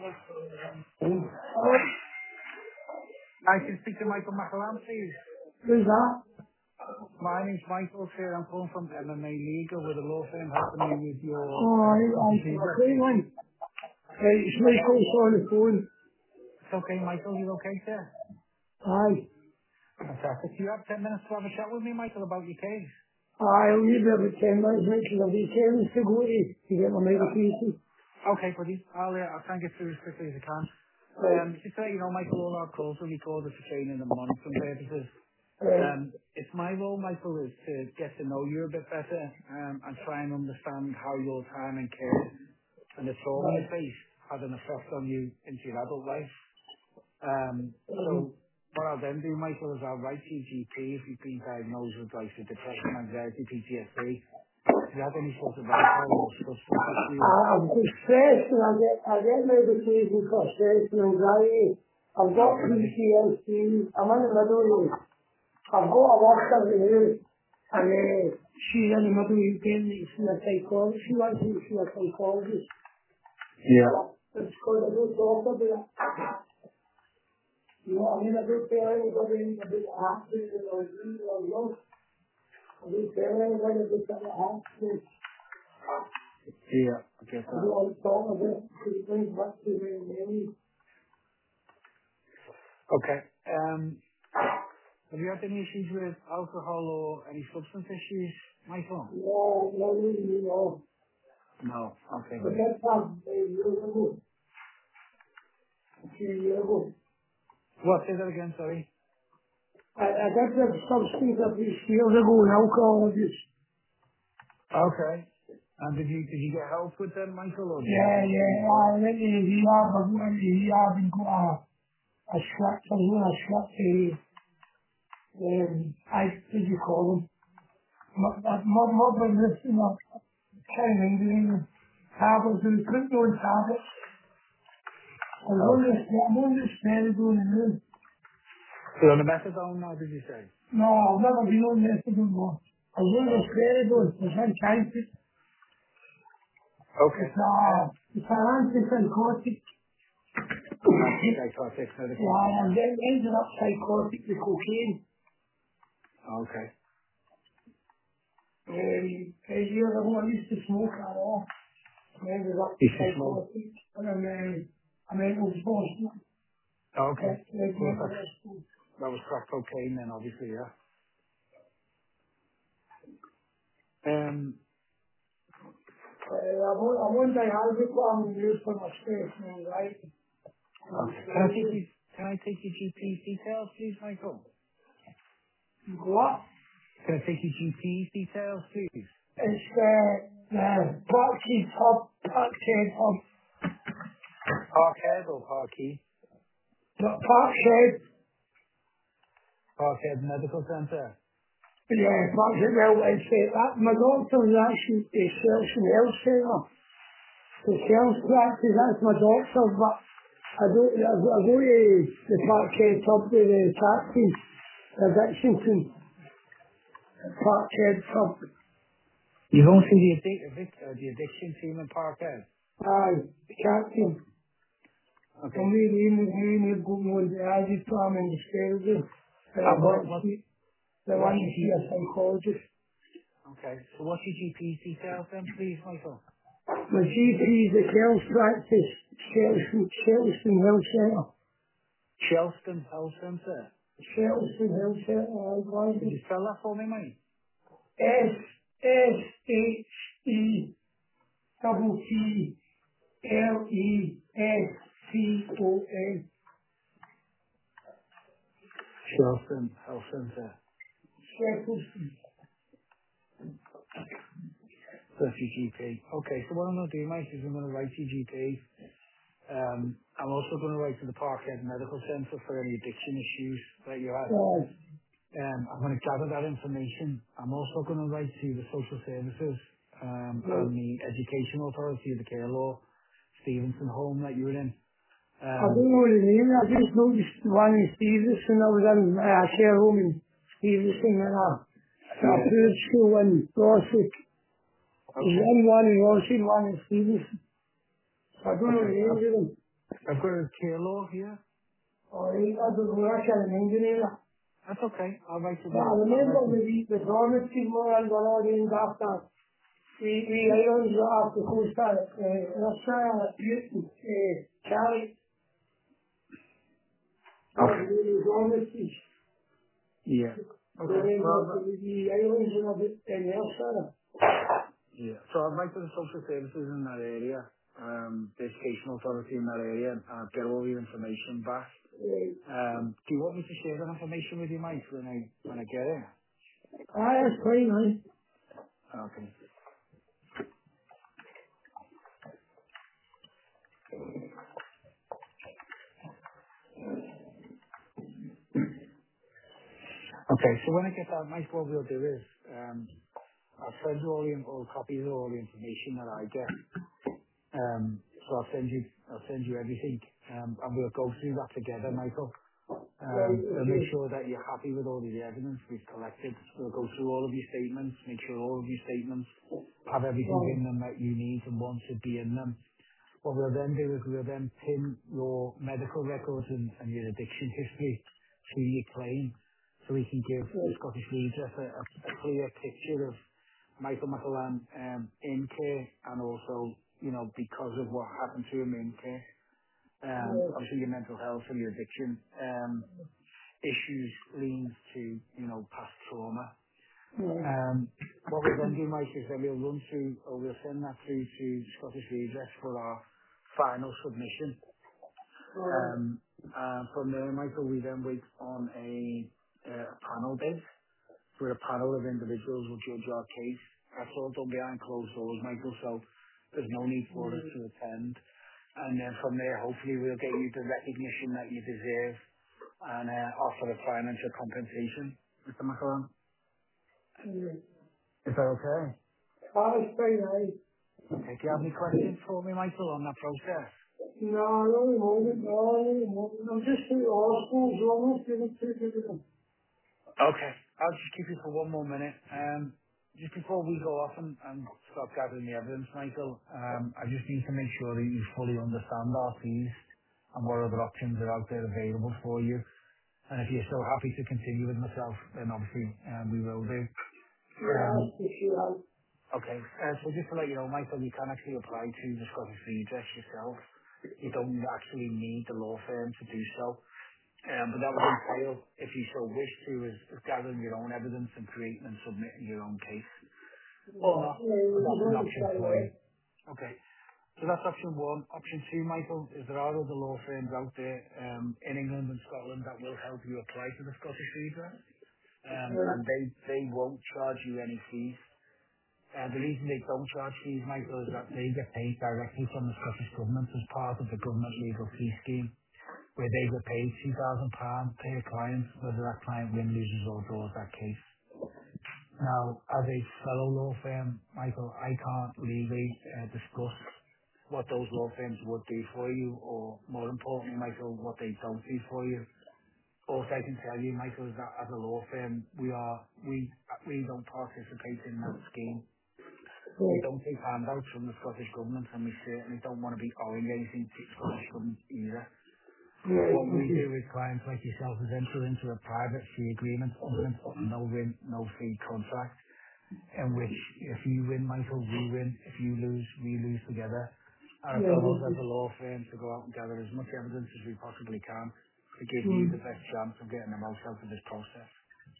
I can speak to Michael McAlan, please. Who's that? My name's Michael here. I'm calling from MMA Legal with a law firm helping you with your Okay, one. Right, it's Michael on the phone. It's okay, Michael. You okay, sir? Aye. Fantastic. Do you have 10 minutes to have a chat with me, Michael, about your case? I'll leave there about 10 minutes, mate, because I'll be 10 minutes to go to get my medication. Okay, buddy. I'll try and get through as quickly as I can. Just so you know, Michael, all our calls are recorded for training and monitoring purposes. It's my role, Michael, is to get to know you a bit better and try and understand how your time and care and the trauma you face had an effect on you into your adult life. So what I'll then do, Michael, is I'll write to your GP if you've been diagnosed with like depression, anxiety, PTSD. If you have any sort of alcohol or substance issue. I'm stressed and I get medication for stress and anxiety. I've got PTSD. I'm in the middle of it. I've got a worker here and she's in the middle of it getting to see a psychologist. She wants to see a psychologist. Yeah. It's because I don't talk about it. You know what I mean? I don't tell anybody about the accident or anything or love. I don't tell anybody about the accident. Yeah, I get I that. don't want to talk about it because it brings back to my memory. Okay. Have you had any issues with alcohol or any substance issues, Michael? No, not really, no. No. Okay, But buddy. that's happened years ago. A few years ago. What? Say that again, sorry. I got that substance abuse years ago in alcohol abuse. Okay. And did you get help with that, Michael? Or did you Yeah, have yeah. anything? I went to the rehab. I went to the rehab and got a slap. I went a slap what do you call them? My business, you know, kind of doing tablets and putting on tablets. I'm on this methadone and then. You're on the methadone now, did you say? No, I've never been on methadone before. I was on this methadone. It's unconscious. Okay. It's an antipsychotic. Antipsychotic medication. Yeah, and then ended up psychotic with cocaine. Okay. A year ago, I used to smoke a lot. I ended up You should smoke. psychotic. And I mental hospital. Okay. Well, Hospital. that was crack cocaine then, obviously, yeah. I want to have it on the use for my stress and anxiety. Okay. Can I take your GP details, please, Michael? What? Can I take your GP details, please? It's the Parkshead Hub. Parkhead or Parkey? Parkshead. Parkhead Medical Centre. Yeah, Parkshead. Well, it's my doctor was actually a Shelton Health Centre. The sales practice, that's my doctor, but I go to the Parkhead Hub with the taxis, the addiction team. Parkhead Hub. You don't see the addiction team in Parkhead? Aye, the captain. Okay. And we go on the Addis Farm and the Skelter. And I want to see a psychologist. Okay. So what's your GP details then, please, Michael? My GP is the health practice, Shelton Health Centre. Chelston Health Centre. Shelton Health Centre, Could you spell that for me, mate? SHETTLESCON. Chelston Health Centre. Shelton. That's your GP. Okay, so what I'm going to do, mate, is I'm going to write to your GP. I'm also going to write to the Parkhead Medical Centre for any addiction issues that you have. I'm going to gather that information. I'm also going to write to the social services and the education authority of the care law, Stevenson home that you were in. I don't know the name. I just noticed the one in Stevenson. I was in a care home in Stevenson and a third school in Rossick. There's one in Rossick, one in Stevenson. So I don't know the names of them. I've got a care law here. Alright, I was working as an engineer. That's okay. I'll write it Yeah, I down. remember the dormitory more and got all in after. We irons off the coast guard. That's Charlie. Okay. The dormitory. Yeah. So Okay. then Well, the irons and a bit in there, yeah. So I'll write to the social services in that area, the education authority in that area, and get all the information back. Do you want me to share that information with you, Mike, when I get it? that's fine, man. Okay. Okay. So when I get that, Mike, what we'll do is I'll send you all copies of all the information that I get. So I'll send you everything, and we'll go through that together, Michael. We'll make sure that you're happy with all the evidence we've collected. We'll go through all of your statements, make sure all of your statements have everything in them that you need and want to be in them. What we'll then do is we'll then pin your medical records and your addiction history to your claim, so we can give the Scottish Redress a clear picture of Michael McAllan in care, and also, because of what happened to him in care. Obviously your mental health and your addiction issues leans to, past trauma. What we'll then do, Mike, is that we'll run through, or we'll send that through to Scottish Redress for our final submission. From there, Michael, we then wait on a panel date where a panel of individuals will judge our case. That's all done behind closed doors, Michael, so there's no need for us to attend. And then from there, hopefully we'll get you the recognition that you deserve and offer a financial compensation, Mr. McAllan. Is that okay? That's fine, eh? Okay. Do you have any questions for me, Michael, on that process? No, I don't know. I'm just in the hospital, so I'm not going to take it. Okay. I'll just keep you for one more minute. Just before we go off and start gathering the evidence, Michael, I just need to make sure that you fully understand our fees and what other options are out there available for you. And if you're still happy to continue with myself, then obviously we will do. Okay. So just to let you know, Michael, you can actually apply to the Scottish Redress yourself. You don't actually need the law firm to do so. But that would entail, if you so wish to, is gathering your own evidence and creating and submitting your own case. Or not. That's an option for you. Okay. So that's option one. Option two, Michael, is there are other law firms out there in England and Scotland that will help you apply to the Scottish Redress. And they won't charge you any fees. The reason they don't charge fees, Michael, is that they get paid directly from the Scottish Government as part of the government legal fee scheme, where they get paid £2,000 per client, whether that client wins, loses or draws that case. Now, as a fellow law firm, Michael, I can't legally discuss what those law firms would do for you, or more importantly, Michael, what they don't do for you. All I can tell you, Michael, is that as a law firm, we don't participate in that scheme. We don't take handouts from the Scottish Government, and we certainly don't want to be owing anything to the Scottish Government either. What we do with clients like yourself is enter into a private fee agreement, no win, no fee contract, in which if you win, Michael, we win. If you lose, we lose together. And it's for us as a law firm to go out and gather as much evidence as we possibly can to give you the best chance of getting the most out of this process.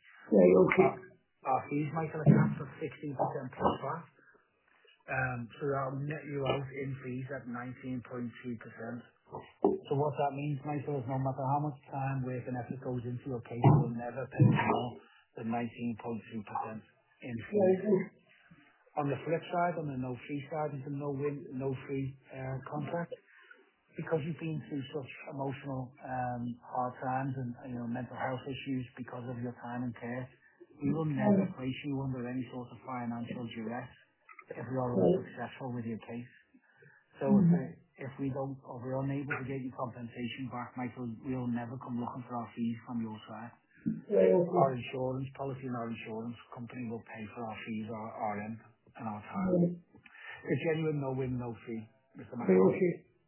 Our fees, Michael, are capped at 16% plus VAT. So that'll net you out in fees at 19.2%. So what that means, Michael, is no matter how much time, work and effort goes into your case, you'll never pay more than 19.2% in fees. On the flip side, on the no fee side, is a no win, no fee contract. Because you've been through such emotional hard times and mental health issues because of your time in care, we will never place you under any sort of financial duress if we are unsuccessful with your case. So if we don't, or we're unable to get your compensation back, Michael, we'll never come looking for our fees from your side. Our insurance policy and our insurance company will pay for our fees, our end, and our time. It's genuine no win, no fee, Mr. McAllen.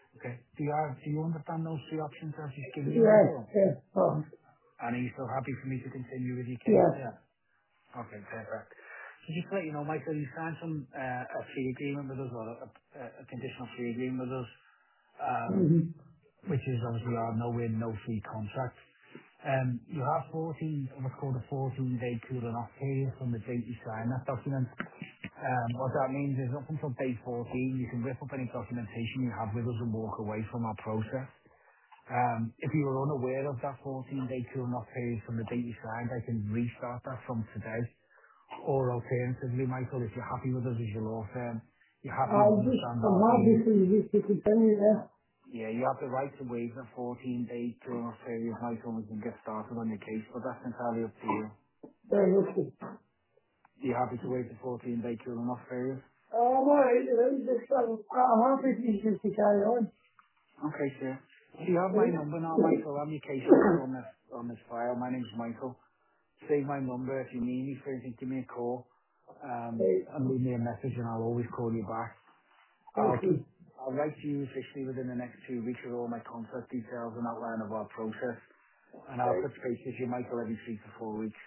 Okay. Do you understand those three options I've just given you, Yes, Michael? yes, And are you still happy for me to continue with your case? yes. Yeah. Okay, perfect. So just to let you know, Michael, you signed a fee agreement with us, or a conditional fee agreement with us, Mm-hmm. which is obviously our no-win, no-fee contract. You have what's called a 14-day cooling off period from the date you sign that document. What that means is up until day 14, you can rip up any documentation you have with us and walk away from our process. If you were unaware of that 14-day cooling off period from the date you signed, I can restart that from today. Or alternatively, Michael, if you're happy with us as your law firm, you're happy and understand I'm our happy fees. for you to continue there. Yeah, you have the right to waive the 14-day cooling off period, Michael, and we can get started on your case, but that's entirely up to you. Very lucky. You happy to waive the 14-day cooling off period? I'm alright, I'm happy for you to carry on. Okay, sir. So you have my number now, Michael. I'm your case worker on this file. My name's Michael. Save my number. If you need me for anything, give me a call. And leave me a message and I'll always call you back. I'll Okay. keep, I'll write to you officially within the next 2 weeks with all my contact details and outline of our process. And I'll Right. touch base with you, Michael, every 3 to 4 weeks.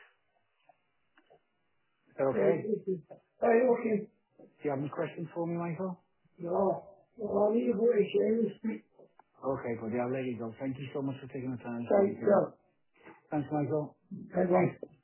Is that Right. okay? Okay. Right. Okay. Do you have any questions for me, Michael? No. No, I need to go to Sharon's. Okay, buddy, I'll let you go. Thank you so much for taking the time to Right. speak to me. Yeah. Thanks, Michael. Bye-bye.